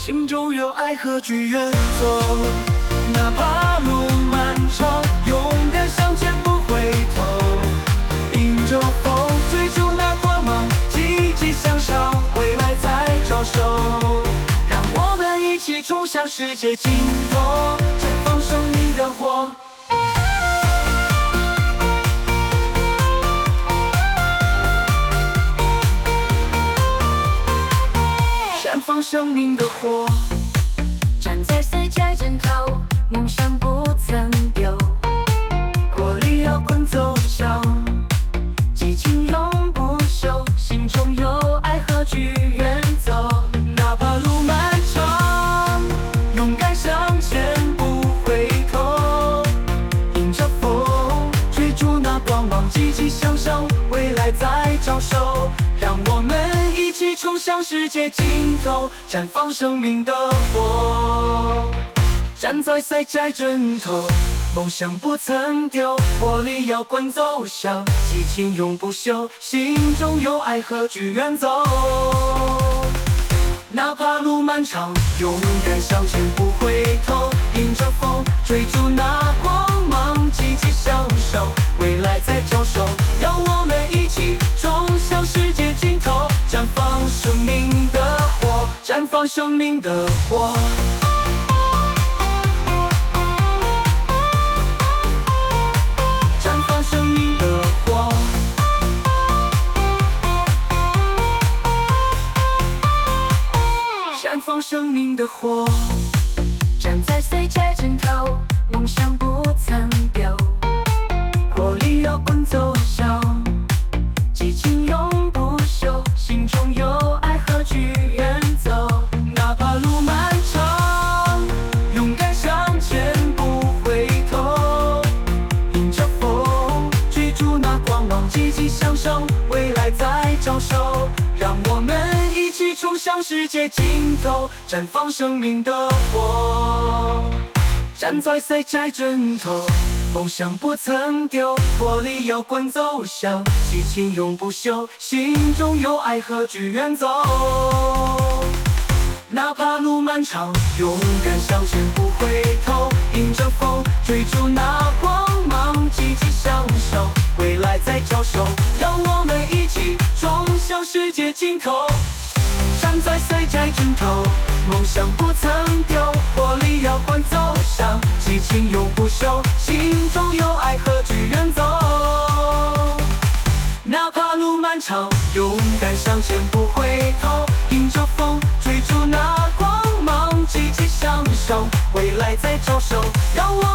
心中有爱和去远走，哪怕路漫长，勇敢向前不回头。迎着风，追逐那光芒，积极向上，未来在招手。让我们一起冲向世界尽头，绽放生命的火。绽放生命的火， 站在世界尽头，梦想不曾丢。 活力要奔走向， 激情永不休，心中有爱何惧远走。 哪怕路漫长，勇敢向前不回头。迎着风，追逐那光芒，积极向上，未来在招手。让我们一起冲向世界尽头，绽放生命的火。站在赛在阵头，梦想不曾丢，活力要滚走向，激情永不休，心中有爱何惧远走。哪怕路漫长，勇敢向前不回头。迎着风，追逐那光芒，积极向上，未来在招手。让我们一起冲向世界尽头，绽放生命的火，绽放生命的火。绽放生命的火，绽放生命的火。 站在世界尽头，梦想不曾丢。 活力要奔走向， 激情永不休，心中有爱何惧远走。 哪怕路漫长，勇敢向前不回头。迎着风，追逐那光芒，积极向上，未来在招手。让我们一起冲向世界尽头，绽放生命的火。站在赛在阵头，梦想不曾丢，活力要滚走向，激情永不休，心中有爱何惧远走。哪怕路漫长，勇敢向前不回头。迎着风，追逐那光芒，积极向上，未来在招手。让我们一起冲向世界尽头，站在赛在阵头，梦想不曾丢，活力要滚走向，激情永不休，心中有爱何惧远走。哪怕路漫长，勇敢向前不回头。迎着风，追逐那光芒，积极向上，未来在招手。让我